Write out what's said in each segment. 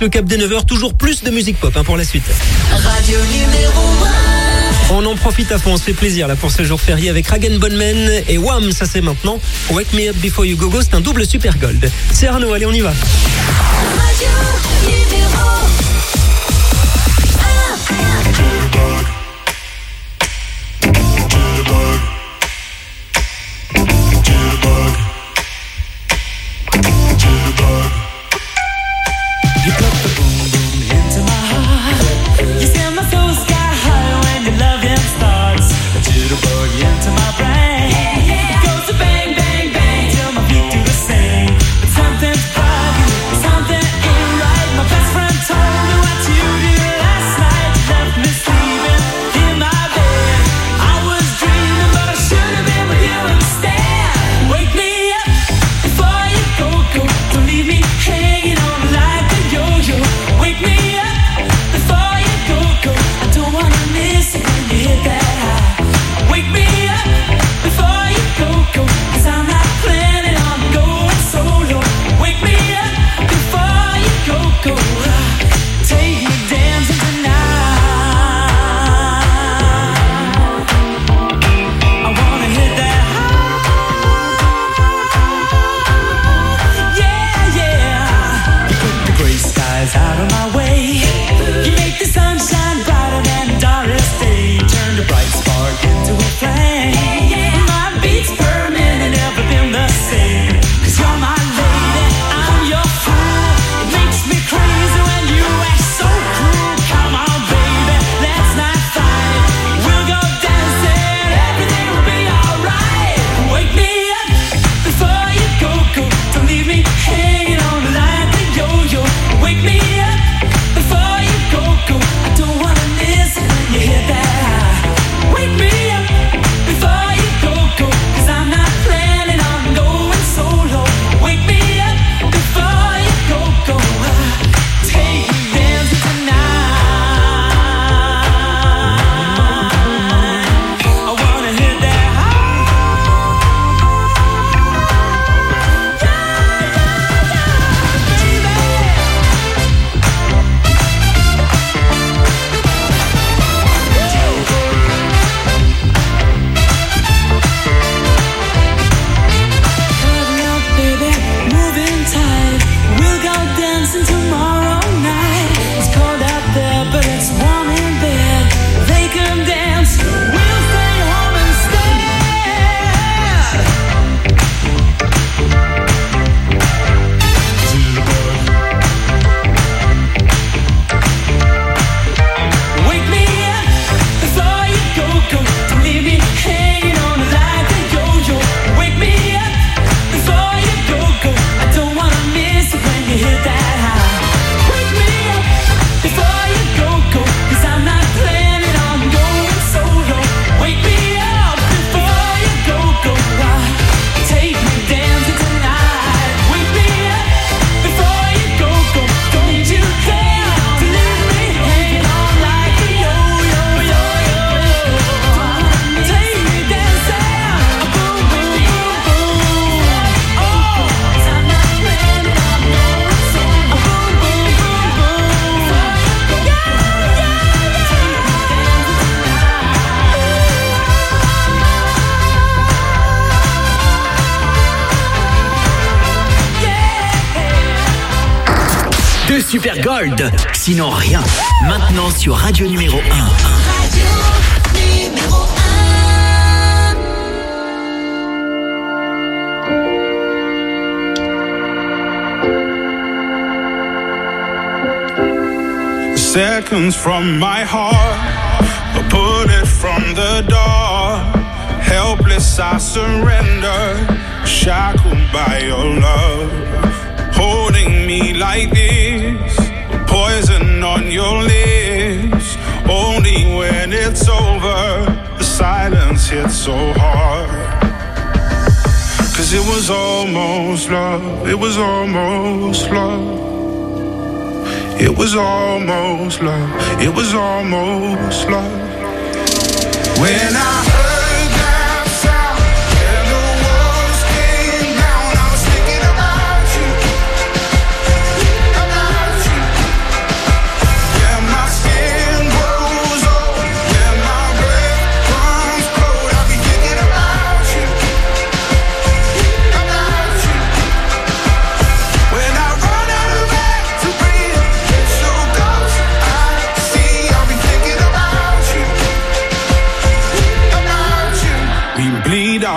le cap des 9h, toujours plus de musique pop pour la suite. Radio numéro 1. On en profite à fond, on se fait plaisir là pour ce jour férié avec Rag & Bone Man et Wham, ça c'est maintenant. Wake Me Up Before You Go Go, c'est un double super gold. C'est Arnaud, allez on y va. Radio numéro 1. Super Gold, sinon rien. Maintenant sur Radio numéro 1. Radio numéro 1. Seconds from my heart, a bullet from the door. Helpless I surrender, shackled by your love. Holding me like this, poison on your lips. Only when it's over, the silence hits so hard. 'Cause it was almost love, it was almost love. It was almost love, it was almost love. When I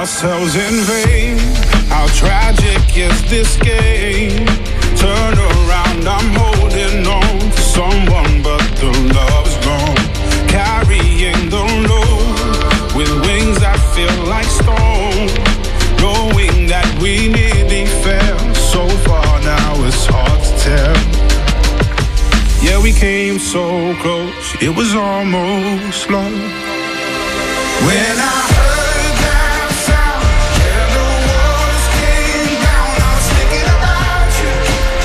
ourselves in vain. How tragic is this game? Turn around, I'm holding on to someone, but the love's gone. Carrying the load with wings that feel like stone. Knowing that we nearly fell so far, now it's hard to tell. Yeah, we came so close, it was almost love. When I heard that sound and the walls came down, I was thinking about you,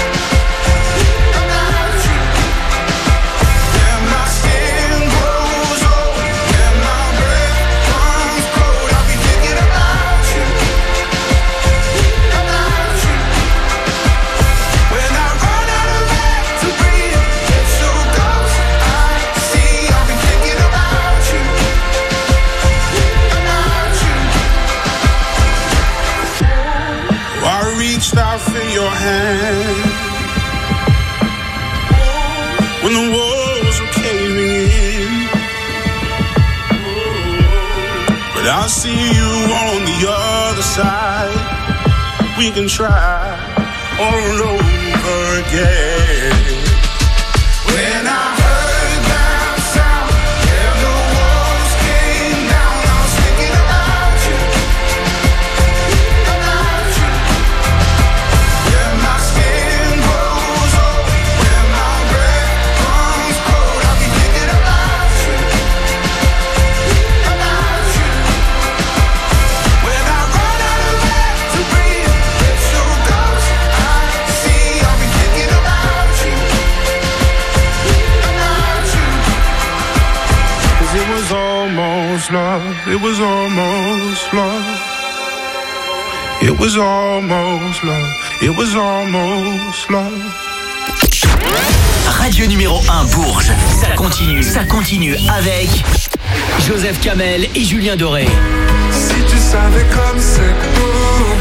about you. When my skin grows old, when my breath comes cold, I'll be thinking about you, about you. When I run out of air to breathe, it's your ghost I see, I'll be thinking about you. I reached out for your hand when the walls were caving in, but I see you on the other side. We can try all over again. When I heard that sound and the walls came down, I was thinking about you, about you. When my skin grows old, when my breath comes cold, I'll be thinking about you, about you. When I run out of air to breathe, it's your ghost I see, I'll be thinking about you, about you. 'Cause it was almost love, it was almost love. It was almost love, it was almost love. Radio numéro 1 Bourges. Ça continue avec Joseph Kamel et Julien Doré. Si tu savais comme c'est beau.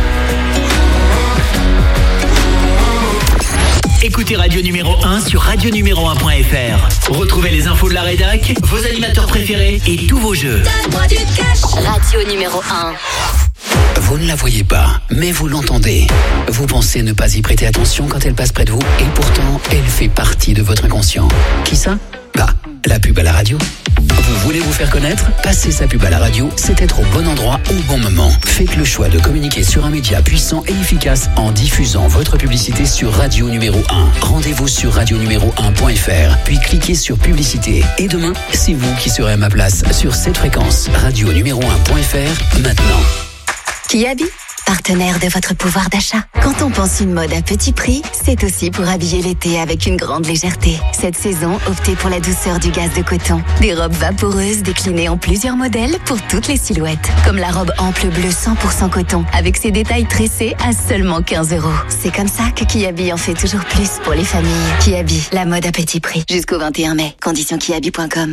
Écoutez Radio numéro 1 sur radionuméro1.fr. Retrouvez les infos de la rédac, vos animateurs préférés et tous vos jeux. Donne-moi du cash. Radio numéro 1. Vous ne la voyez pas, mais vous l'entendez. Vous pensez ne pas y prêter attention quand elle passe près de vous, et pourtant, elle fait partie de votre inconscient. Qui ça? Bah, la pub à la radio. Vous voulez vous faire connaître? Passer sa pub à la radio, c'est être au bon endroit au bon moment. Faites le choix de communiquer sur un média puissant et efficace en diffusant votre publicité sur Radio numéro 1. Rendez-vous sur radionuméro1.fr, puis cliquez sur publicité. Et demain, c'est vous qui serez à ma place sur cette fréquence. radionuméro1.fr, maintenant. Kiabi, partenaire de votre pouvoir d'achat. Quand on pense une mode à petit prix, c'est aussi pour habiller l'été avec une grande légèreté. Cette saison, optez pour la douceur du gaze de coton. Des robes vaporeuses déclinées en plusieurs modèles pour toutes les silhouettes. Comme la robe ample bleue 100% coton, avec ses détails tressés à seulement 15 €. C'est comme ça que Kiabi en fait toujours plus pour les familles. Kiabi, la mode à petit prix. Jusqu'au 21 mai. Conditions kiabi.com.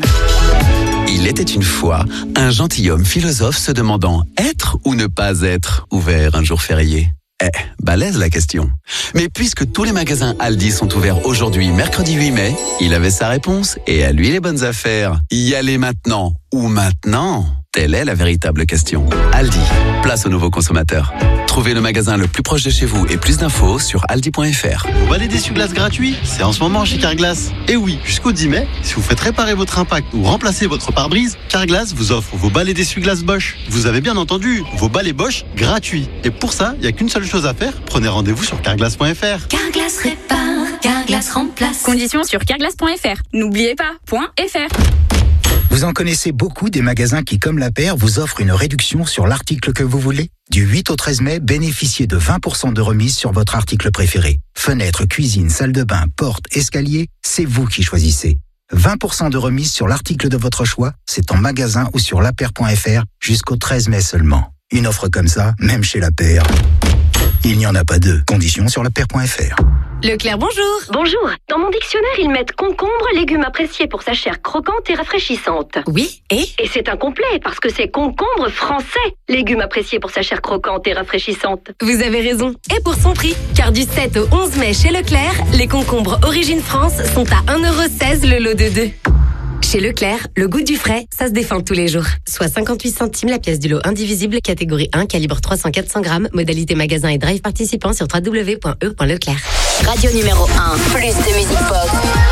Il était une fois un gentilhomme philosophe se demandant être ou ne pas être ouvert un jour férié. Balèze la question. Mais puisque tous les magasins Aldi sont ouverts aujourd'hui, mercredi 8 mai, il avait sa réponse et à lui les bonnes affaires. Y aller maintenant ou maintenant? Telle est la véritable question. Aldi, place aux nouveaux consommateurs. Trouvez le magasin le plus proche de chez vous et plus d'infos sur aldi.fr. Vos balais d'essuie-glace gratuits, c'est en ce moment chez Carglass. Et oui, jusqu'au 10 mai, si vous faites réparer votre impact ou remplacer votre pare-brise, Carglass vous offre vos balais d'essuie-glace Bosch. Vous avez bien entendu, vos balais Bosch gratuits. Et pour ça, il n'y a qu'une seule chose à faire, prenez rendez-vous sur carglass.fr. Carglass répare, Carglass remplace. Conditions sur carglass.fr. N'oubliez pas, .fr. Vous en connaissez beaucoup des magasins qui, comme La Paire, vous offrent une réduction sur l'article que vous voulez. Du 8 au 13 mai, bénéficiez de 20% de remise sur votre article préféré. Fenêtre, cuisine, salle de bain, porte, escalier, c'est vous qui choisissez. 20% de remise sur l'article de votre choix, c'est en magasin ou sur lapaire.fr jusqu'au 13 mai seulement. Une offre comme ça, même chez La Paire, il n'y en a pas deux. Conditions sur lapaire.fr. Leclerc, bonjour. Bonjour. Dans mon dictionnaire, ils mettent concombre, légume apprécié pour sa chair croquante et rafraîchissante. Oui, et Et c'est incomplet parce que c'est concombre français, légume apprécié pour sa chair croquante et rafraîchissante. vous avez raison. Et pour son prix, car du 7 au 11 mai chez Leclerc, les concombres Origine France sont à 1,16 € le lot de 2. Chez Leclerc, le goût du frais, ça se défend tous les jours. Soit 58 centimes la pièce du lot indivisible, catégorie 1, calibre 300-400 grammes, modalité magasin et drive participant sur www.e.leclerc. Radio numéro 1, plus de musique pop.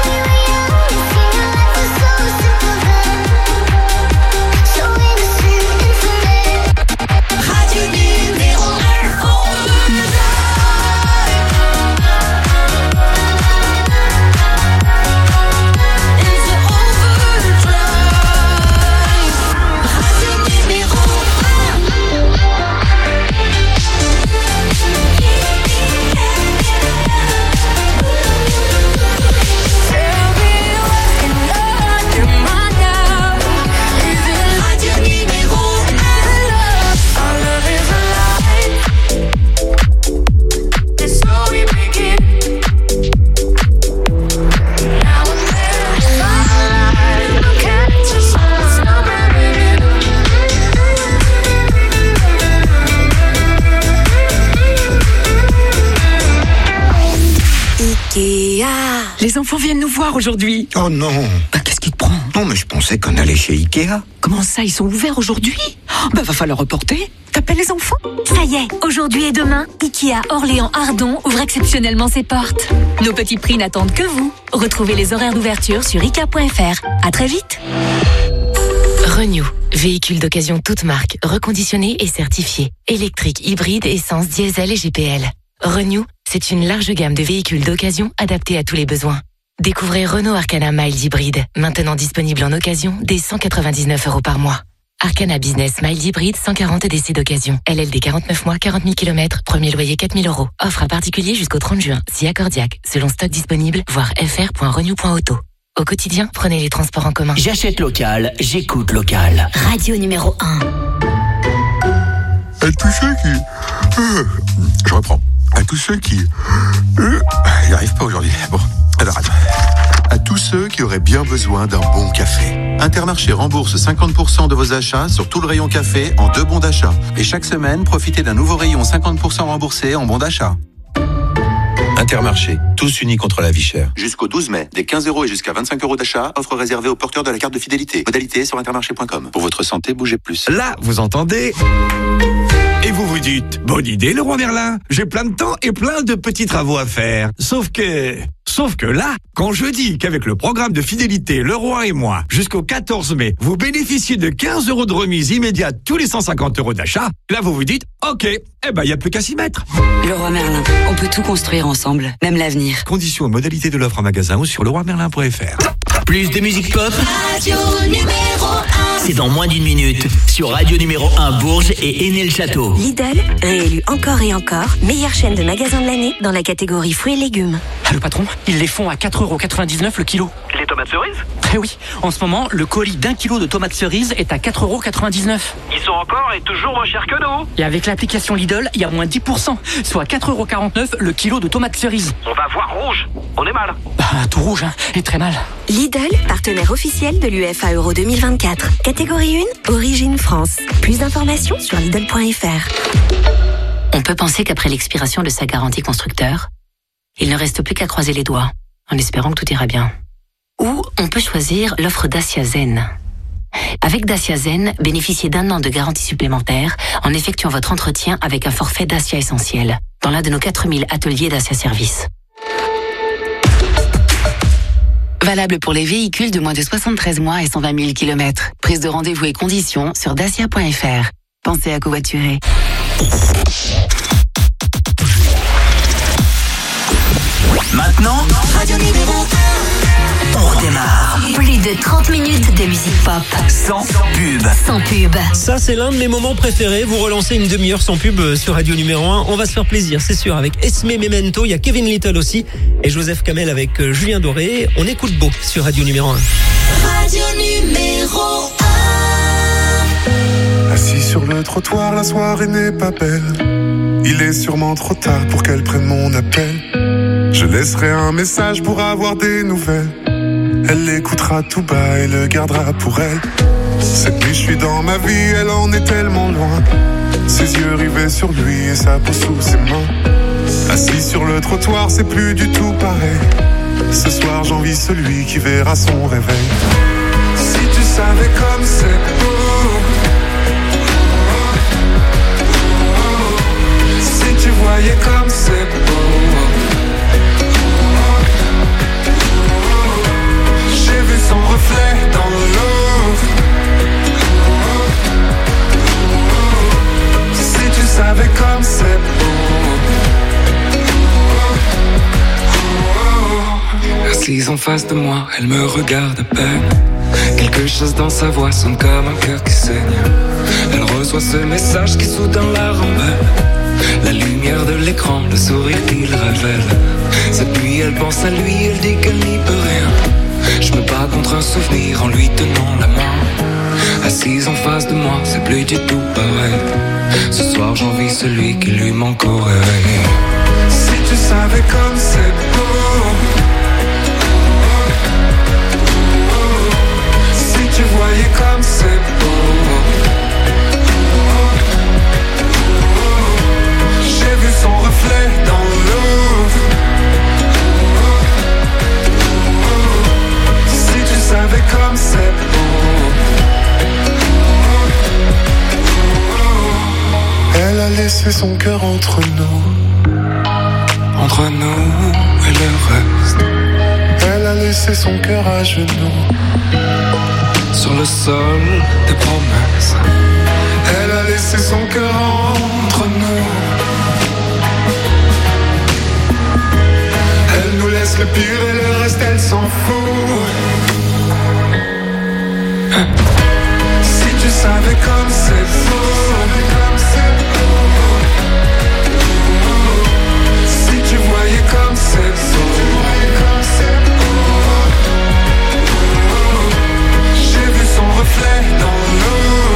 Les enfants viennent nous voir aujourd'hui. Oh non. Qu'est-ce qui te prend? Non, mais je pensais qu'on allait chez Ikea. Comment ça, ils sont ouverts aujourd'hui? Va falloir reporter. T'appelles les enfants? Ça y est, aujourd'hui et demain, Ikea Orléans-Ardon ouvre exceptionnellement ses portes. Nos petits prix n'attendent que vous. Retrouvez les horaires d'ouverture sur ikea.fr. À très vite. Renew, véhicule d'occasion toute marque, reconditionné et certifié. Électrique, hybride, essence, diesel et GPL. Renew, c'est une large gamme de véhicules d'occasion adaptés à tous les besoins. Découvrez Renault Arcana Mild Hybride, maintenant disponible en occasion dès 199 € par mois. Arcana Business Mild Hybride, 140 DC d'occasion. LLD 49 mois, 40 000 km, premier loyer 4 000 €. Offre à particulier jusqu'au 30 juin, si accordiaque, selon stock disponible, voir fr.renew.auto. Au quotidien, prenez les transports en commun. J'achète local, j'écoute local. Radio numéro 1. À tous ceux qui... Je reprends. À tous ceux qui... J'y arrive pas aujourd'hui. Bon, alors attends. À tous ceux qui auraient bien besoin d'un bon café. Intermarché rembourse 50% de vos achats sur tout le rayon café en 2 bons d'achat. Et chaque semaine, profitez d'un nouveau rayon 50% remboursé en bons d'achat. Intermarché, tous unis contre la vie chère. Jusqu'au 12 mai, des 15 € et jusqu'à 25 € d'achat, offre réservée aux porteurs de la carte de fidélité. Modalité sur intermarché.com. Pour votre santé, bougez plus. Là, vous entendez ? Et vous vous dites, bonne idée Leroy Merlin, j'ai plein de temps et plein de petits travaux à faire. Sauf que là, quand je dis qu'avec le programme de fidélité Leroy et moi, jusqu'au 14 mai, vous bénéficiez de 15 € de remise immédiate tous les 150 € d'achat, là vous vous dites, ok, il n'y a plus qu'à s'y mettre. Leroy Merlin, on peut tout construire ensemble, même l'avenir. Conditions et modalités de l'offre en magasin ou sur leroymerlin.fr. Plus de musique pop. Radio numéro 1. C'est dans moins d'une minute sur Radio numéro 1 Bourges et Aîné-le-Château. Lidl, réélu encore et encore, meilleure chaîne de magasins de l'année dans la catégorie fruits et légumes. Ah, le patron, ils les font à 4,99 € le kilo. Les tomates cerises? Eh oui, en ce moment, le colis d'1 kilo de tomates cerises est à 4,99 €. Ils sont encore et toujours moins chers que nous. Et avec l'application Lidl, il y a moins 10%, soit 4,49 € le kilo de tomates cerises. On va voir rouge. On est mal. Tout rouge, et très mal. Lidl, partenaire officiel de l'UEFA Euro 2024. Catégorie 1, origine France. Plus d'informations sur Lidl.fr. On peut penser qu'après l'expiration de sa garantie constructeur, il ne reste plus qu'à croiser les doigts, en espérant que tout ira bien. Ou on peut choisir l'offre Dacia Zen. Avec Dacia Zen, bénéficiez d'1 an de garantie supplémentaire en effectuant votre entretien avec un forfait Dacia Essentiel dans l'un de nos 4000 ateliers Dacia Service. Valable pour les véhicules de moins de 73 mois et 120 000 km. Prise de rendez-vous et conditions sur dacia.fr. Pensez à covoiturer. Maintenant, Radio numéro 1. on redémarre. Plus de 30 minutes de musique pop. Sans pub. Sans pub. Ça, c'est l'un de mes moments préférés. Vous relancez une demi-heure sans pub sur Radio numéro 1. On va se faire plaisir, c'est sûr. Avec Esme Memento, il y a Kevin Little aussi. Et Joseph Kamel avec Julien Doré. On écoute Beau sur Radio numéro 1. Radio numéro 1. Assis sur le trottoir, la soirée n'est pas belle. Il est sûrement trop tard pour qu'elle prenne mon appel. Je laisserai un message pour avoir des nouvelles. Elle l'écoutera tout bas et le gardera pour elle. Cette nuit je suis dans ma vie, elle en est tellement loin. Ses yeux rivés sur lui et sa peau sous ses mains. Assis sur le trottoir, c'est plus du tout pareil. Ce soir j'envie celui qui verra son réveil Si tu savais comme c'est beau. Si tu voyais comme c'est beau. J'ai vu son reflet dans l'eau. Si tu savais comme c'est beau. Assise en face de moi, elle me regarde à peine. Quelque chose dans sa voix sonne comme un cœur qui saigne. Elle reçoit ce message qui soudain la rembelle. La lumière de l'écran, le sourire qu'il révèle. Cette nuit elle pense à lui, elle dit qu'elle n'y peut rien. Je me bats contre un souvenir en lui tenant la main. Assise en face de moi, c'est plus du tout pareil. Ce soir j'envie celui qui lui manque au réveil. Si tu savais comme c'est beau. Si tu voyais comme c'est beau. J'ai vu son reflet dans l'eau. Si tu savais comme c'est beau. Elle a laissé son cœur entre nous et le reste. Elle a laissé son cœur à genoux sur le sol des promesses. Elle a laissé son cœur entre nous. Elle nous laisse le pire et le reste elle s'en fout. Si tu savais comme c'est beau. Si tu voyais comme c'est beau. J'ai vu son reflet dans l'eau.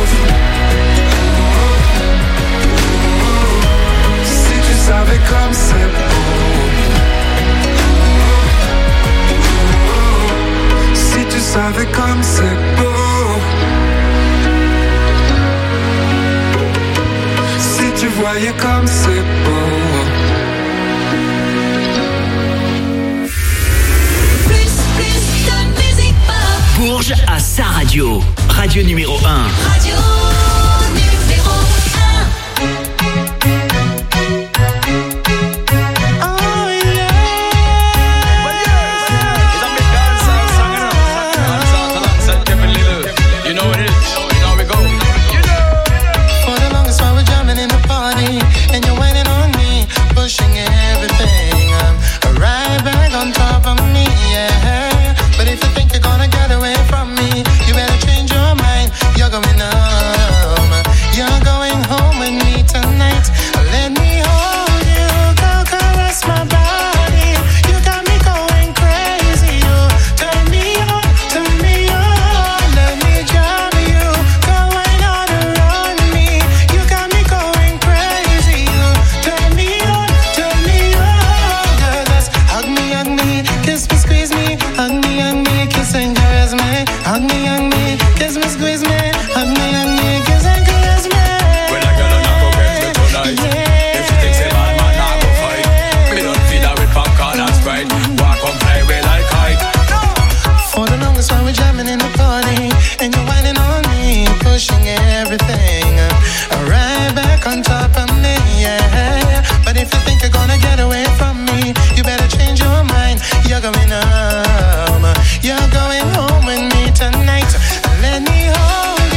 Si tu savais comme c'est beau. Si tu savais comme c'est beau. Si tu voyais comme c'est beau. Bourges à sa radio. Radio numéro 1. Radio numéro 1. You know what it is. You know how we go. For the longest while we're jamming in the party, and you're waiting on me, pushing everything. Right back on top of me, yeah. But if you think you're gonna get away from me, you better change your mind. You're going home. You're going home with me tonight. Let me hold you, go caress my body. You got me going crazy. You turn me on, turn me on. Let me jam you, go right on around me. You got me going crazy. You turn me on, turn me on. Girl, just hug me, kiss me, squeeze me. Hug me, kiss and caress me. Hug me, kiss me, squeeze me. Hug me, kiss and caress me. When I get on, I go get you tonight. Yeah. If she thinks a bad man, I go fight. Me don't feed her with popcorn and Sprite. Walk on, play with like kite. For the longest while we're jamming in the party, and you're whining on me, pushing everything right back on top of me, yeah. But if you think you're gonna get away from me, you better change your mind. You're going home. You're going home with me tonight. Let me hold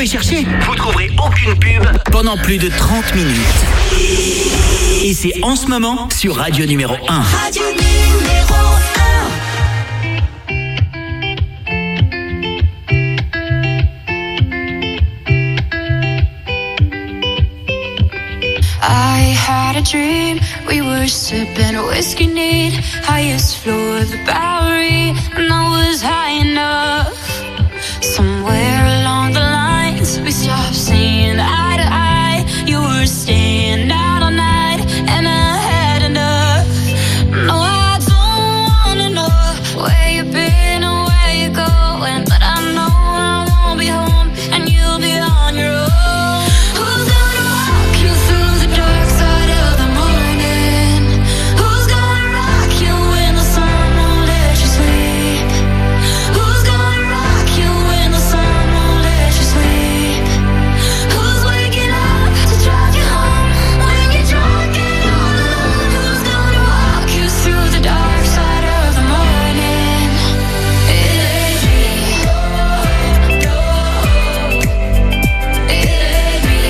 pouvez chercher, vous trouverez aucune pub pendant plus de 30 minutes. Et c'est en ce moment sur Radio numéro 1. Radio numéro 1. I had a dream, we were sipping whiskey neat, highest floor of the Bowery, and I was high enough. Somewhere along the lines, we stopped seeing eye to eye. You were staying out all night, and I had enough. No, I don't wanna know where you've been or where you're going, but I know I won't be home, and you'll be on your own. Who's gonna walk you through the dark side of the morning? Who's gonna rock you when the sun won't let you sleep? Who's gonna rock you when the sun won't let you sleep? Who's waking up to drive you home when you're drunk and all alone? Who's gonna walk you through the dark side of the morning? It ain't me. It ain't me.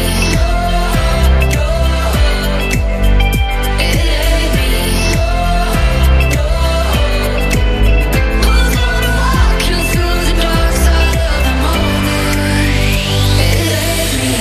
It ain't me. Who's gonna walk you through the dark side of the morning? It ain't me.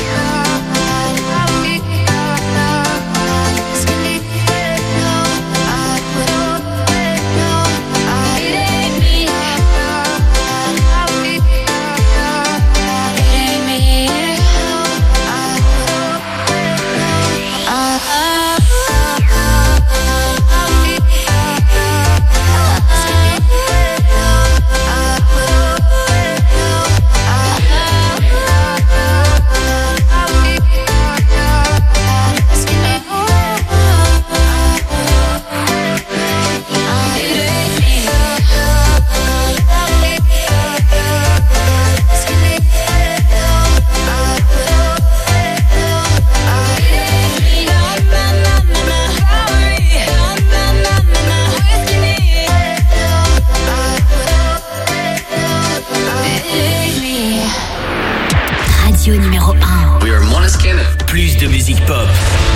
Radio numéro 1. We are Måneskin. Plus de musique pop.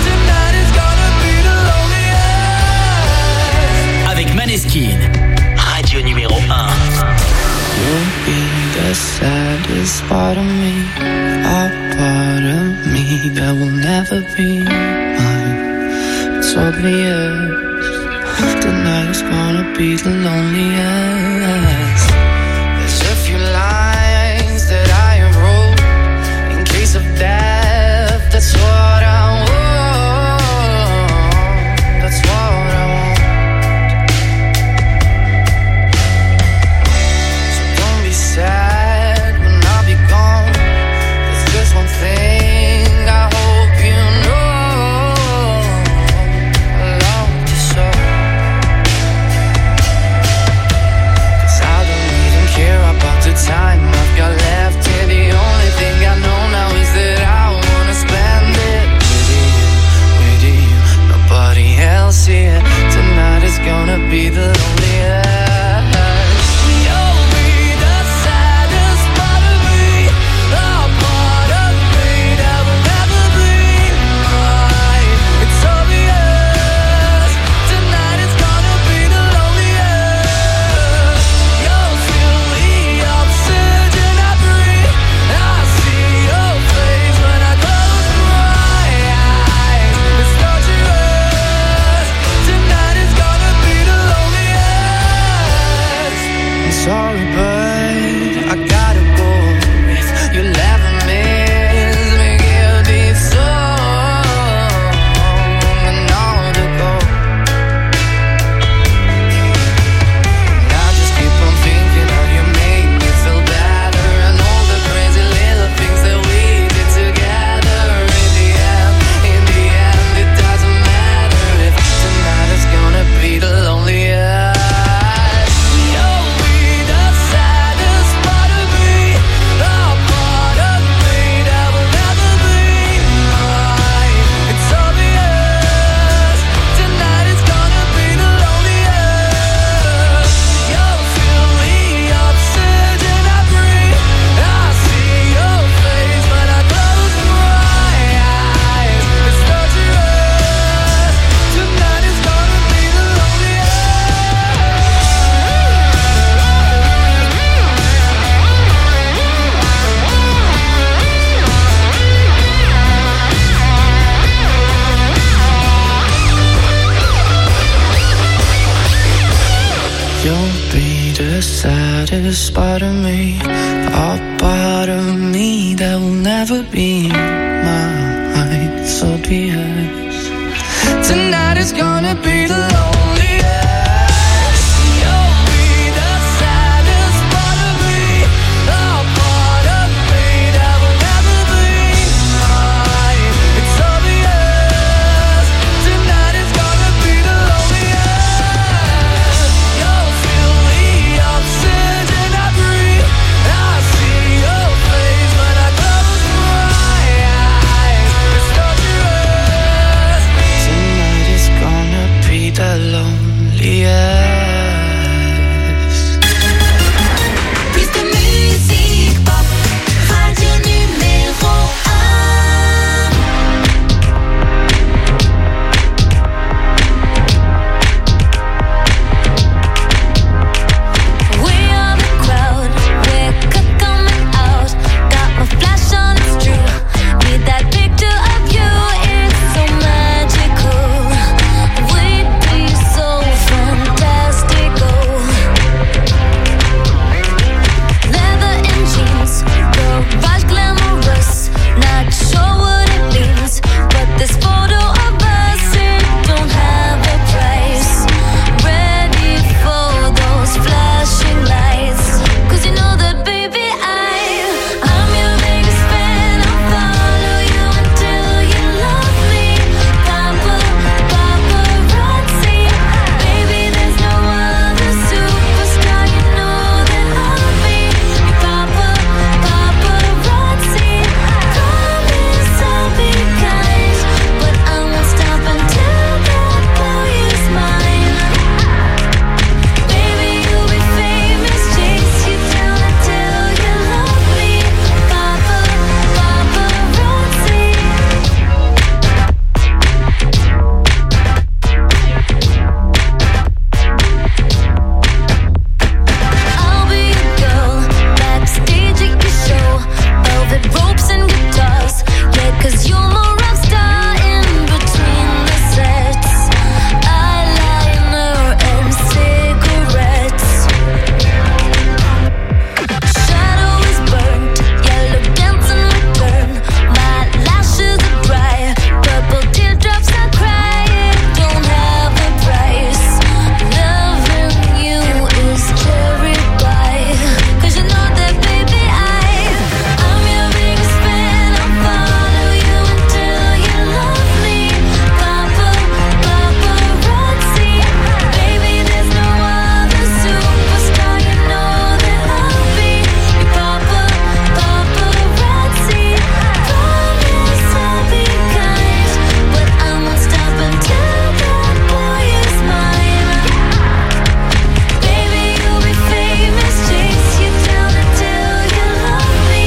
Avec Måneskin. Radio numéro 1. You'll be the saddest part of me, a part of me that will never be mine. It's obvious tonight is gonna be the loneliest. There's a few lines that I wrote in case of death. That's what I want. That's what I want. So don't be sad when I'll be gone. There's just one thing I hope you know. I love you so. the saddest part of me, a part of me that will never be mine. So be yours. Tonight is gonna be the loneliest. You'll be the saddest part of me, a part of me that will never be mine. It's obvious. Tonight is gonna be the loneliest. You'll feel the oxygen I breathe. I see your face when I close my eyes. It's torturous. Tonight is gonna be the loneliest. Plus de musique pop, radio numéro 1. We are the crowd, we're coming out. Got my flash on, it's true. Need that picture of you, it's so magical. We'd be so fantastical. Leather and jeans, garage glamorous. Not sure what it means, but this photo of us, it don't have a price. Ready for those flashing lights, 'cause you know that baby I'm your biggest fan. I'll follow you until you love me. Paparazzi, baby there's no other superstar. You know that I'll be your paparazzi. Promise I'll be kind, but I won't stop until that boy is mine. Baby you'll be famous, chase you down until you love me. Paparazzi. I'll be your girl, backstage at your show. Velvet ropes and guitars, yeah, 'cause you're my rock star in between the sets. Eyeliner and cigarettes. Shadow is burnt, yellow dancing return. My lashes are dry, purple teardrops I cry. It don't have a price. Loving you is cherry pie, 'cause you know that baby I'm your biggest fan. I'll follow you until you love me. Paparazzi, baby there's no other superstar. You know that I'll be your paparazzi. Promise I'll be kind, but I won't stop until that boy is mine. Baby you'll be famous, chase you down until you love me.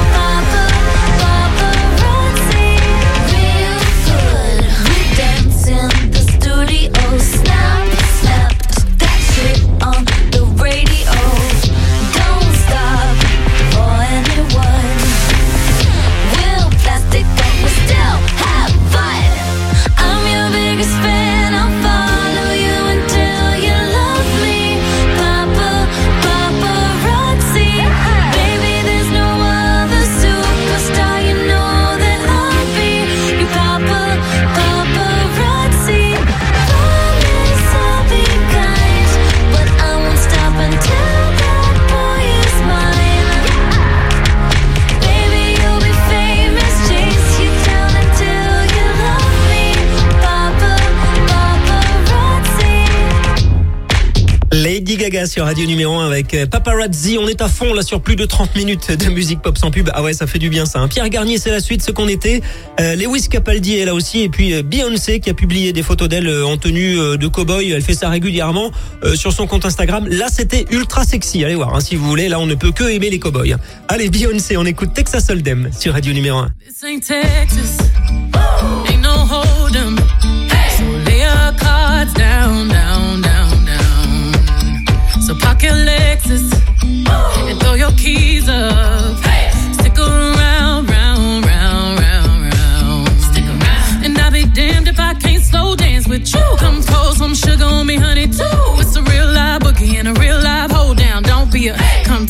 Paparazzi, real good. We dance in the studio, snap, snap, that shit on the radio. Don't stop for anyone. We'll plastic but we still have fun. I'm your biggest fan. I'll follow you until you love me. Paparazzi, baby there's no other superstar. You know that I'll be your paparazzi. Promise I'll be kind, but I won't stop until that boy is mine. Baby you'll be famous, chase you down until you love me. Paparazzi. Lady Gaga sur Radio numéro 1 avec Paparazzi. On est à fond là sur plus de 30 minutes de musique pop sans pub. Ah ouais, ça fait du bien ça, hein. Pierre Garnier, c'est la suite, ce qu'on était. Lewis Capaldi est là aussi. Et puis Beyoncé qui a publié des photos d'elle en tenue de cow-boy. Elle fait ça régulièrement sur son compte Instagram. Là, c'était ultra sexy. Allez voir, hein, si vous voulez. Là, on ne peut que aimer les cow-boys. Allez, Beyoncé, on écoute Texas Hold'em sur Radio numéro 1. This ain't Texas, ain't no hold'em. So lay your cards down, down, down, down. So park your Lexus and throw your keys up. Stick around, round, round, round, round. Stick around. And I'll be damned if I can't slow dance with you. Come pour some sugar on me, honey, too. It's a real live boogie and a real live hold down.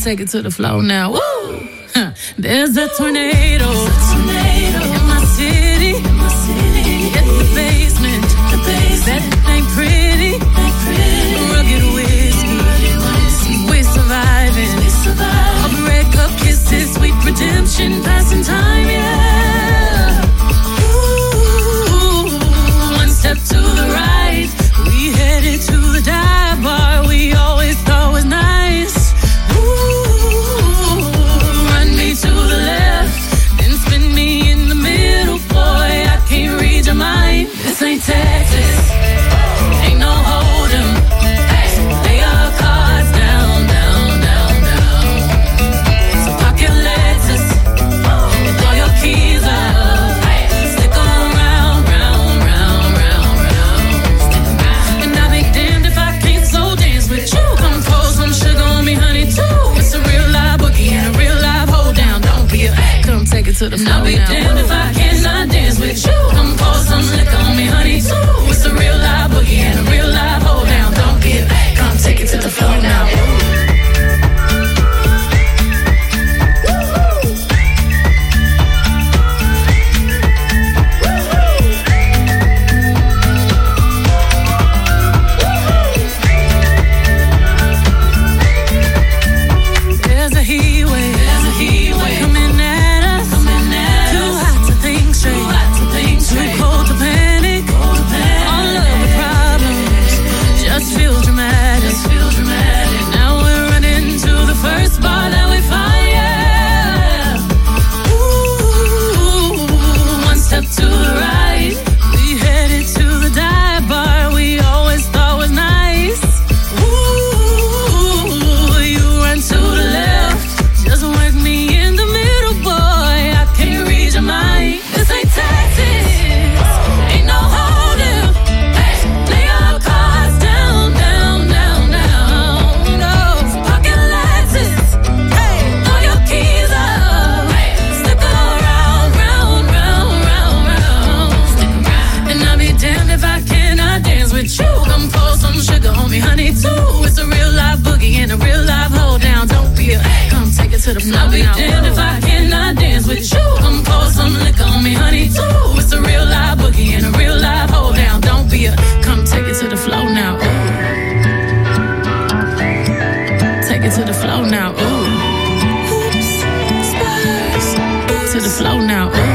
take it to the floor now. Woo! There's a tornado in my city. Get the basement. That ain't pretty. Rugged whiskey. We're surviving. A breakup kisses, sweet redemption, passing time, yeah. Ooh, one step to the right, we headed to the dive bar we always thought was nice. Ooh, run me to the left, then spin me in the middle, boy, I can't read your mind. This ain't Texas, ain't no hold'em. Lay your cards down, down, down, down. So park your Lexus and throw your keys up. Stick 'em round, round, round, round, round. And I'll be damned if I can't slow dance with you. Come pour some sugar on me, honey, too. It's a real live boogie and a real live hold down. Don't be a come take it to the floor. I'll be damned if I cannot dance with you. Come pour some liquor on me, honey, too. It's a real live boogie and a real live hold down. Don't be a come take it to the floor now. There's a heat wave coming at us. Too hot to think straight, too cold to panic. All of the problems just feel dramatic. Now we're running to the first bar that we find, yeah. Ooh, one step to the right, we headed to the dive bar we always thought was nice. Ooh, you run to the left, just work me in the middle, boy, I can't read your mind. This ain't Texas, ain't no hold'em. Lay your cards down, down, down, down. No, pocket Lexus, throw your keys up. Stick around, round, round, round, round. And I'll be damned if I cannot dance with you. Come pour some sugar on me, honey, too. It's a real live boogie and a real live hold down. Don't be a come take it to the floor. I'll be damned if I cannot dance with you. Come pour some liquor on me, honey, too. It's a real live boogie and a real live hold down. Don't be a come take it to the floor now. Ooh. Take it to the floor now. Ooh. Oops, Spurs. To the floor now. Ooh.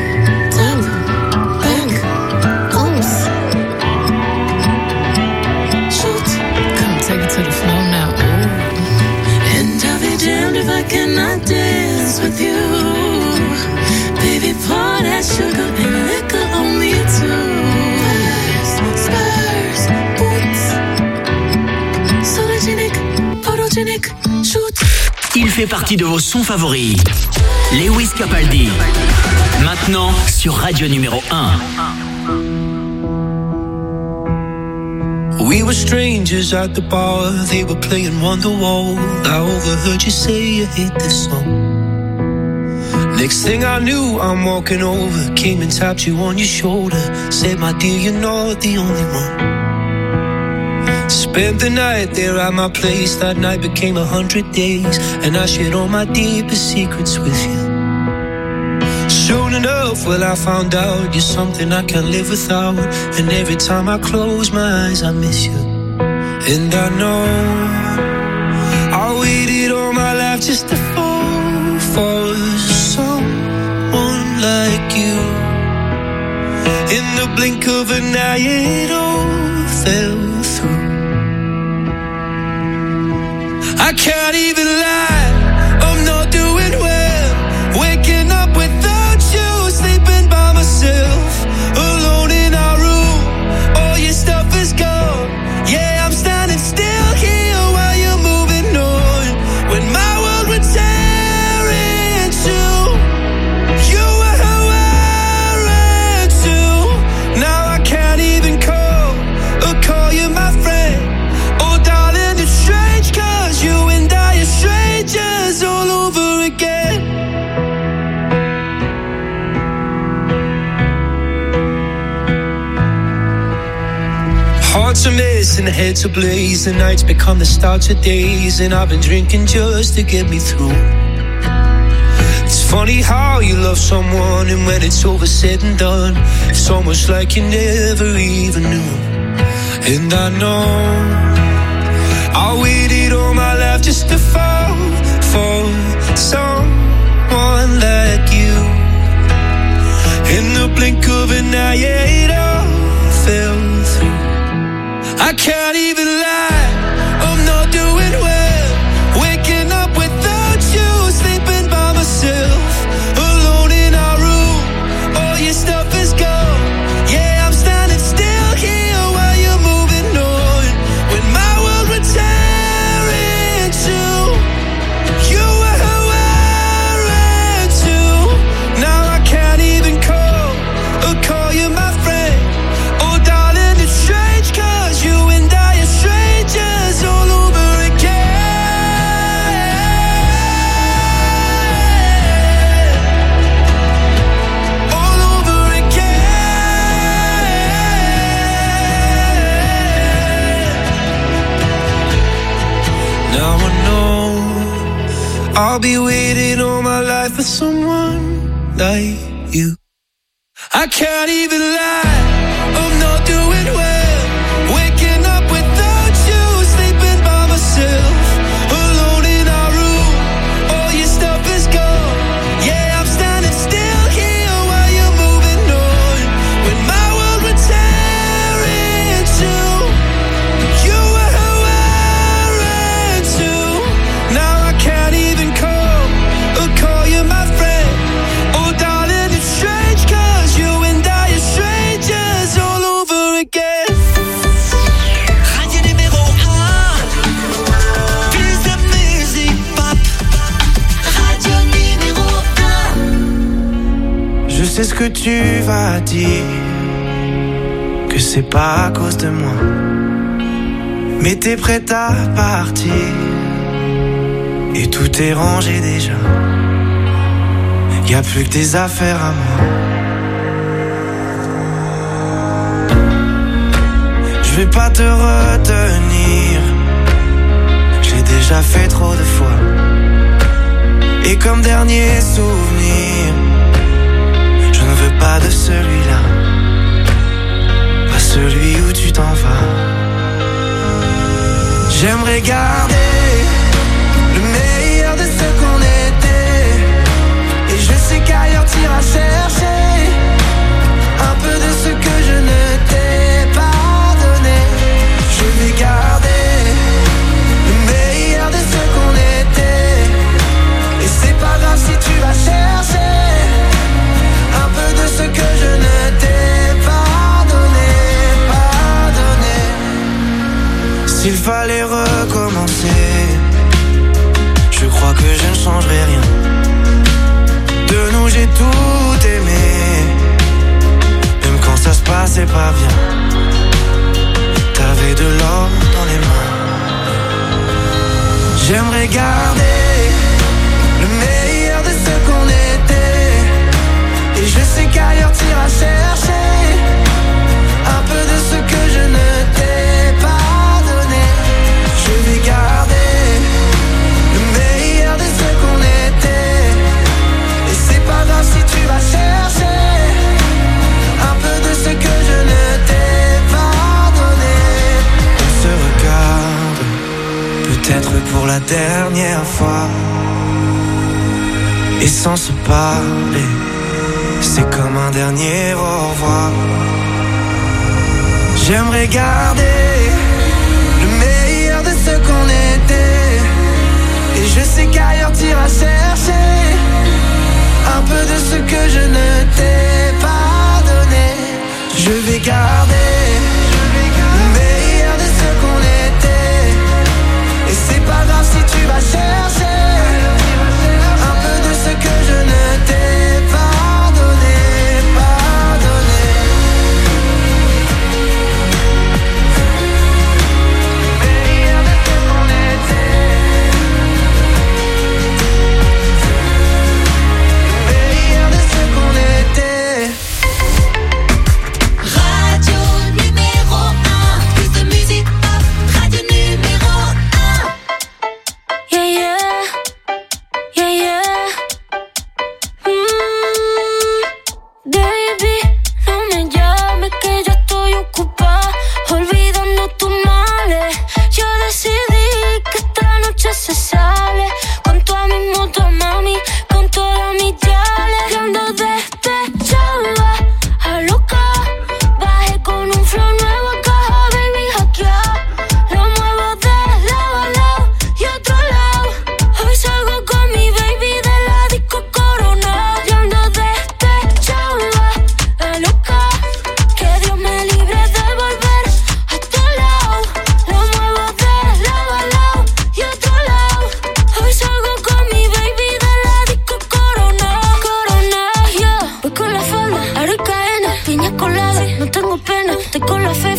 Come take it to the floor now. Ooh. And I'll be damned if I cannot dance with you. Baby, pour that sugar and liquor on me too. Spurs, boots, sologenic, photogenic, shoot. Il fait partie de vos sons favoris. Lewis Capaldi. Maintenant sur Radio numéro 1. We were strangers at the bar, they were playing Wonderwall. I overheard you say you hate this song. Next thing I knew, I'm walking over, came and tapped you on your shoulder. Said, my dear, you're not the only one. Spent the night there at my place, that night became 100 days. And I shared all my deepest secrets with you. Soon enough, well, I found out you're something I can't live without. And every time I close my eyes, I miss you. And I know I waited all my life just to fall for someone like you. In the blink of an eye, it all fell through. I can't even lie, I'm not doing well. Waking up without you, sleeping by myself, alone in our room, all your stuff is gone. Yeah, I'm standing still here while you're moving on. When my world would tear in two, you were who I ran to. Now I can't even call or call you my friend. Oh darling, it's strange, 'cause you and I are strangers. Hearts are missing, heads ablaze. The nights become the start of days, and I've been drinking just to get me through. It's funny how you love someone, and when it's over said and done, it's almost like you never even knew. And I know I waited all my life just to fall for someone like you. In the blink of an eye, yeah, it all fell through. I can't even lie, I'm not doing well. Waking up without you, sleeping by myself, alone in our room, all your stuff is gone. Yeah, I'm standing still here while you're moving on. When my world would tear into, you were wearing too. Now I can't even call you my friend. Oh darling, it's strange, cause you and I are strangers all over again. All over again. Now I know I'll be waiting all my life for someone like you. I can't even lie, I'm not doing well. Waking up without you, sleeping by myself, alone in our room, all your stuff is gone. Yeah, I'm standing still here while you're moving on. When my world would tear into, you were wearing too. Now I can't even call you my friend. Oh darling, it's strange, cause you and I are strangers all over again. Radio numéro 1. Plus de musique pop. Radio numéro 1. Je sais ce que tu vas dire, que c'est pas à cause de moi, mais t'es prête à partir, et tout est rangé déjà. Y'a plus que des affaires à moi. Je vais pas te retenir, j'ai déjà fait trop de fois. Et comme dernier souvenir, je ne veux pas de celui-là, pas celui où tu t'en vas. J'aimerais garder le meilleur de ce qu'on était, et je sais qu'ailleurs t'iras chercher un peu de ce que je ne t'ai pas donné. Je vais garder le meilleur de ce qu'on était, et c'est pas grave si tu vas chercher un peu de ce que je ne t'ai pas donné, pas donné. S'il fallait recommencer, je crois que je ne changerai rien. De nous j'ai tout aimé, même quand ça se passait pas bien. T'avais de l'or dans les mains. J'aimerais garder le meilleur de ce qu'on était, et je sais qu'ailleurs t'iras chercher un peu de ce que je ne t'ai pas donné. Je vais garder le meilleur de ce qu'on était, et c'est pas grave si tu vas chercher un peu de ce que je ne t'ai pas donné. On se regarde, peut-être pour la dernière fois, et sans se parler, c'est comme un dernier au revoir. J'aimerais garder le meilleur de ce qu'on était, et je sais qu'ailleurs t'iras chercher un peu de ce que je ne t'ai pas donné. Je vais garder le meilleur de ce qu'on était, et c'est pas grave si tu vas chercher un peu de ce que je ne t'ai pas donné, pas donné. Le meilleur de ce qu'on était, le meilleur de ce qu'on était. Radio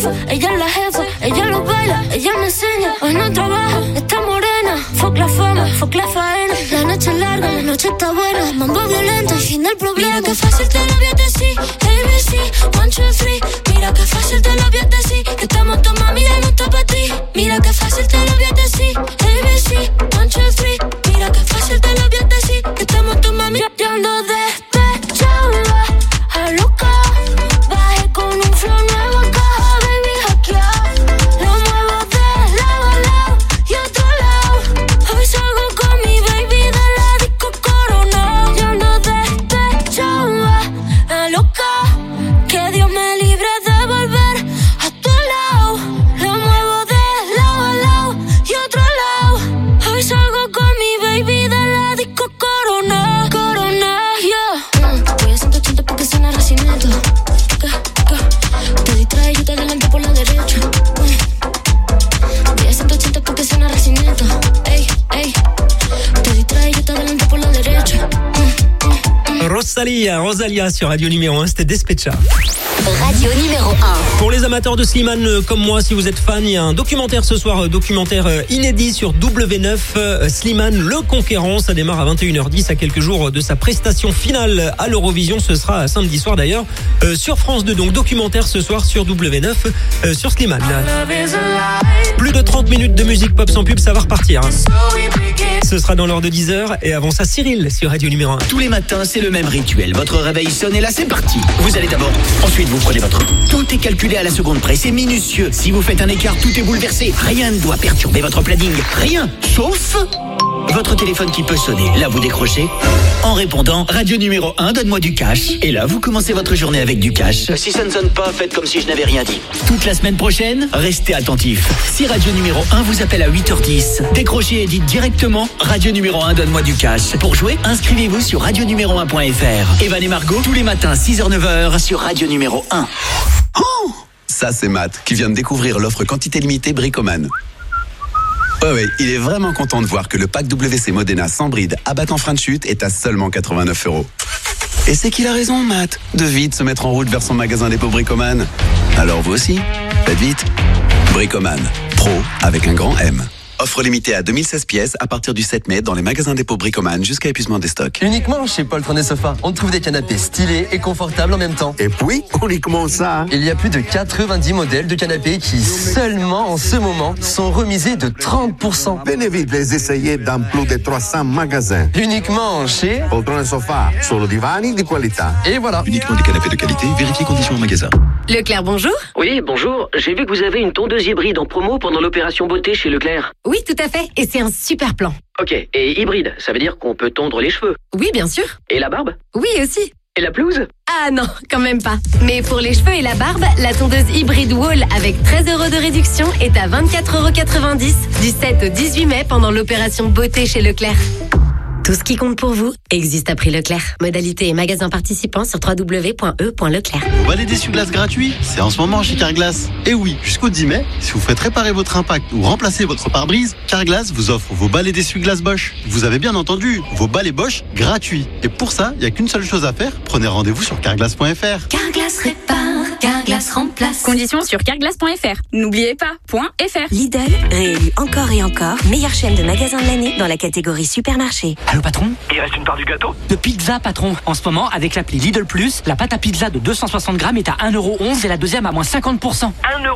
jefa, ella es la jefa. Ella lo baila, ella me enseña. Hoy no trabaja, está morena. Fuck la fama, fuck la faena. La noche es larga, la noche está buena. Mambo violento, el fin del problema. Mira que fácil te lo voy a decir. ABC, 1, 2, 3. Mira que fácil te lo voy a decir. Que estamos tu mami y no está pa' ti. Mira que fácil te lo voy a decir. ABC, 1, 2, 3. Mira que fácil te lo voy a decir. Que estamos tu mami. Yo ando despechada, a loca. Bajé con un flow nuevo en caja, baby, hackeado. Lo muevo de lado a lado y otro lado. Hoy salgo con mi baby de la disco Corona. Yo ando despechada, a loca. Que Dios me libre de volver a tu lado. Lo muevo de lado a lado y otro lado. Hoy salgo con mi baby de la disco Corona. Corona, yeah. Voy a 180 porque suena racimiento. Te distrae, yo te adelanto por la derecha. Voy a 180 porque suena racimiento. Ey, ey. Te distrae, yo te adelanto por la derecha. Rosalia sur Radio numéro 1, c'était Despecha. Radio numéro 1. Pour les amateurs de Slimane comme moi, si vous êtes fan, il y a un documentaire ce soir, documentaire inédit sur W9, Slimane le Conquérant. Ça démarre à 21h10, à quelques jours de sa prestation finale à l'Eurovision. Ce sera samedi soir d'ailleurs sur France 2. Donc documentaire ce soir sur W9 sur Slimane. Plus de 30 minutes de musique pop sans pub, ça va repartir. Ce sera dans l'heure de 10h et avant ça Cyril sur Radio numéro 1. Tous les matins, c'est le même rituel. Votre réveil sonne et là, c'est parti. Vous allez d'abord. Ensuite, vous prenez votre... Tout est calculé à la seconde près, c'est minutieux. Si vous faites un écart, tout est bouleversé. Rien ne doit perturber votre planning. Rien, sauf... votre téléphone qui peut sonner. Là, vous décrochez. En répondant, Radio numéro 1, donne-moi du cash. Et là, vous commencez votre journée avec du cash. Si ça ne sonne pas, faites comme si je n'avais rien dit. Toute la semaine prochaine, restez attentifs. Si Radio numéro 1 vous appelle à 8h10, décrochez et dites directement Radio numéro 1, donne-moi du cash. Pour jouer, inscrivez-vous sur radionuméro1.fr. Evan et Margot, tous les matins, 6h-9h, sur Radio numéro 1. Oh, ça, c'est Matt, qui vient de découvrir l'offre quantité limitée Bricoman. Ouais, il est vraiment content de voir que le pack WC Modena sans bride à battre en frein de chute est à seulement 89 €. Et c'est qu'il a raison, Matt, de vite se mettre en route vers son magasin dépôt Bricoman. Alors vous aussi, faites vite. Bricoman, pro avec un grand M. Offre limitée à 2016 pièces à partir du 7 mai dans les magasins dépôt Bricoman jusqu'à épuisement des stocks. Uniquement chez Paul Trône et Sofa, on trouve des canapés stylés et confortables en même temps. Et puis, uniquement ça. Il y a plus de 90 modèles de canapés qui, seulement en ce moment, sont remisés de 30%. Venez vite les essayer dans plus de 300 magasins. Uniquement chez Paul Trône et Sofa, solo divani di qualità. Et voilà. Uniquement des canapés de qualité, vérifiez conditions au magasin. Leclerc, bonjour. Oui, bonjour. J'ai vu que vous avez une tondeuse hybride en promo pendant l'opération beauté chez Leclerc. Oui, tout à fait. Et c'est un super plan. Ok, et hybride, ça veut dire qu'on peut tondre les cheveux. Oui, bien sûr. Et la barbe? Oui, aussi. Et la pelouse? Ah non, quand même pas. Mais pour les cheveux et la barbe, la tondeuse hybride Wall avec 13 € de réduction est à 24,90 € du 7 au 18 mai pendant l'opération beauté chez Leclerc. Tout ce qui compte pour vous existe à prix Leclerc. Modalité et magasins participants sur www.e.leclerc. Vos balais d'essuie-glace gratuits, c'est en ce moment chez Carglass. Et oui, jusqu'au 10 mai, si vous faites réparer votre impact ou remplacer votre pare-brise, Carglass vous offre vos balais d'essuie-glace Bosch. Vous avez bien entendu, vos balais Bosch gratuits. Et pour ça, il n'y a qu'une seule chose à faire, prenez rendez-vous sur carglass.fr. Carglass répare, Carglass remplace. Conditions sur carglass.fr. N'oubliez pas, .fr. Lidl, réélu encore et encore, meilleure chaîne de magasins de l'année dans la catégorie supermarché. Allô patron? Il reste une part du gâteau? De pizza patron. En ce moment, avec l'appli Lidl Plus, la pâte à pizza de 260 grammes est à 1,11 € et la deuxième à moins 50%. 1,66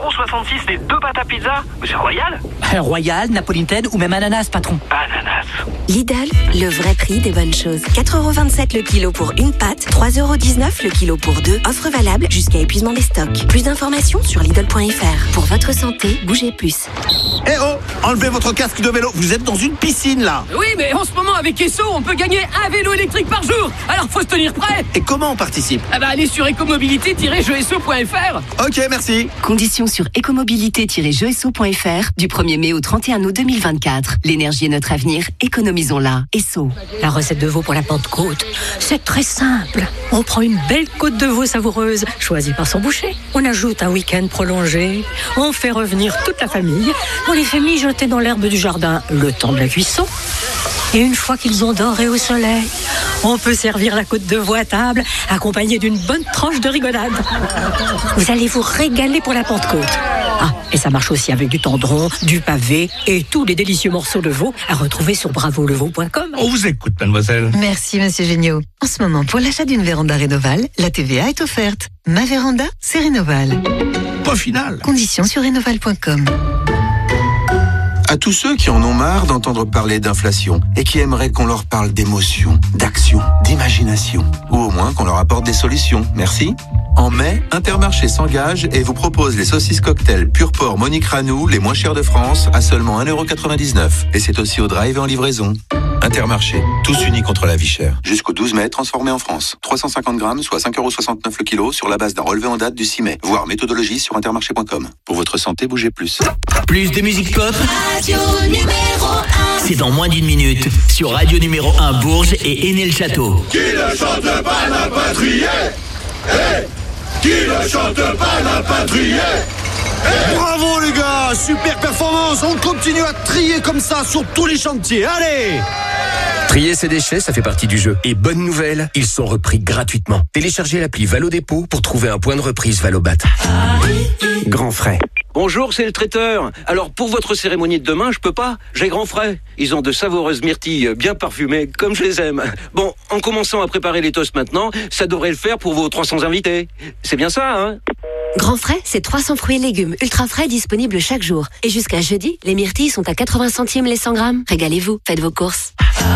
€ les deux pâtes à pizza? Mais c'est royal? Royal, napolitaine ou même ananas patron. Ananas. Lidl, le vrai prix des bonnes choses. 4,27 € le kilo pour une pâte, 3,19 € le kilo pour deux. Offre valable jusqu'à épuisement des stocks. Plus d'informations sur Lidl.fr. Pour votre santé, bougez plus. Eh oh, enlevez votre casque de vélo, vous êtes dans une piscine là. Oui, mais en ce moment avec Esso, on peut gagner un vélo électrique par jour. Alors faut se tenir prêt. Et comment on participe? Allez sur ecomobilité-jeesso.fr. Ok, merci. Conditions sur ecomobilité-jeesso.fr du 1er mai au 31 août 2024. L'énergie est notre avenir, économisons-la. Esso. La recette de veau pour la Pentecôte, c'est très simple. On prend une belle côte de veau savoureuse, choisie par son boucher. On ajoute un week-end prolongé. On fait revenir toute la famille. On les fait mijoter dans l'herbe du jardin le temps de la cuisson. Et une fois qu'ils ont doré au soleil, On peut servir la côte de veau à table, accompagnée d'une bonne tranche de rigolade. Vous allez vous régaler pour la Pentecôte. Ah, et ça marche aussi avec du tendron, du pavé et tous les délicieux morceaux de veau à retrouver sur bravoleveau.com. On vous écoute, mademoiselle. Merci, monsieur Géniaud. En ce moment, pour l'achat d'une véranda Rénoval, la TVA est offerte. Ma véranda, c'est Rénoval. Pas final. Conditions sur rénoval.com. À tous ceux qui en ont marre d'entendre parler d'inflation et qui aimeraient qu'on leur parle d'émotion, d'action, d'imagination, ou au moins qu'on leur apporte des solutions. Merci. En mai, Intermarché s'engage et vous propose les saucisses cocktail Pur Porc Monique Ranou, les moins chères de France, à seulement 1,99 €. Et c'est aussi au drive et en livraison. Intermarché, tous unis contre la vie chère. Jusqu'au 12 mai, transformé en France. 350 grammes, soit 5,69 € le kilo, sur la base d'un relevé en date du 6 mai. Voir méthodologie sur intermarché.com. Pour votre santé, bougez plus. Plus de musique pop, Radio numéro 1. c'est dans moins d'une minute sur Radio numéro 1 Bourges et Aîné-le-Château. Qui ne chante pas n'a pas trié. Hey, qui ne chante pas n'a pas trié. Hey. Bravo les gars, super performance. On continue à trier comme ça sur tous les chantiers. Allez! Trier ses déchets, ça fait partie du jeu. Et bonne nouvelle, ils sont repris gratuitement. Téléchargez l'appli Valo Dépôt pour trouver un point de reprise Valobat. Grand frais. Bonjour, c'est le traiteur. Alors, pour votre cérémonie de demain, je peux pas. J'ai grand frais. Ils ont de savoureuses myrtilles bien parfumées, comme je les aime. Bon, en commençant à préparer les toasts maintenant, ça devrait le faire pour vos 300 invités. C'est bien ça, hein? Grand frais, c'est 300 fruits et légumes ultra frais disponibles chaque jour. Et jusqu'à jeudi, les myrtilles sont à 80 centimes les 100 grammes. Régalez-vous, faites vos courses.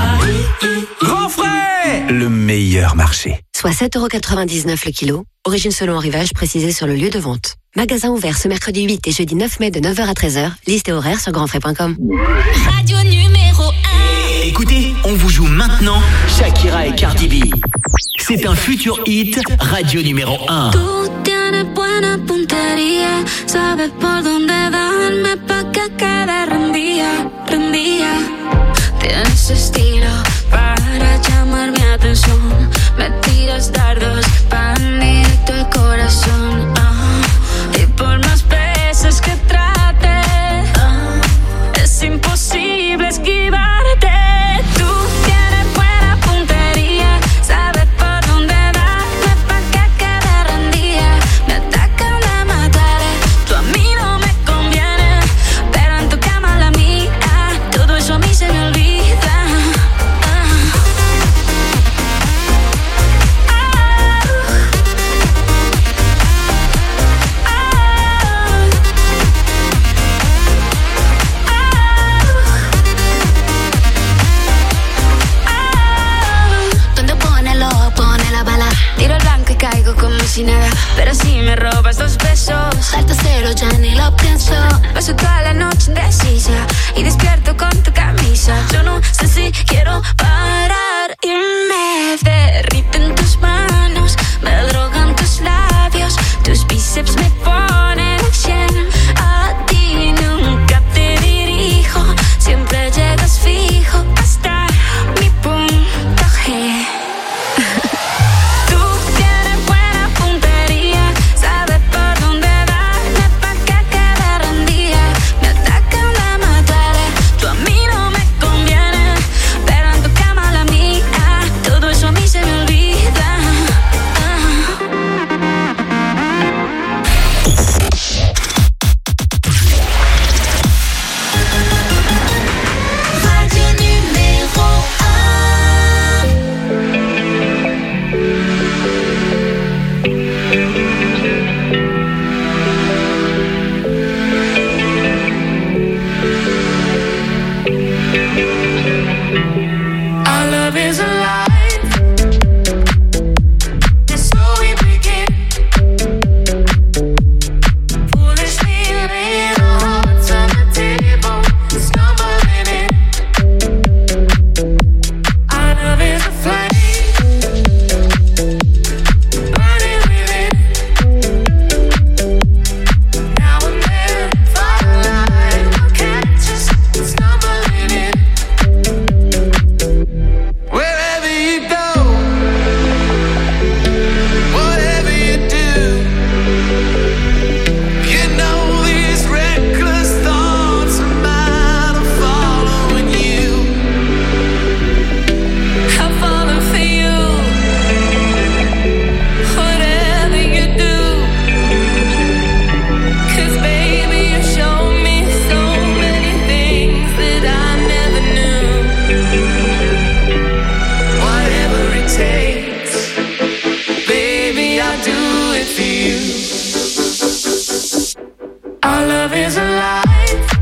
Grand frais! Le meilleur marché. Soit 7,99 € le kilo. Origine selon arrivage précisée sur le lieu de vente. Magasin ouvert ce mercredi 8 et jeudi 9 mai de 9h à 13h. Liste et horaire sur grandfrais.com. Radio numéro 1. Écoutez, on vous joue maintenant Shakira et Cardi B. C'est un futur hit, Radio numéro 1. Tú tienes buena puntería, sabes por dónde darme pa' que quede rendida, rendida. Tienes estilo para llamar mi atención, me tiras dardos pa' directo el corazón. Y por más veces que trate, es imposible esquivarte. Tú tienes buena puntería, sabes por dónde darme pa' que quede rendida. Me atacan, la mataré, tú a mí no me conviene, pero en tu cama la mía, todo eso a mí se me olvida. Tiro el blanco y caigo como si nada, pero si me robas 2 besos, salto cero, ya ni lo pienso. Paso toda la noche indecisa y despierto con tu camisa. Yo no sé si quiero parar y me derriten tus manos, me drogan tus labios, tus bíceps me ponen 100. A ti nunca te dirijo, siempre llegas fijo hasta mi punto G. Our love is alive.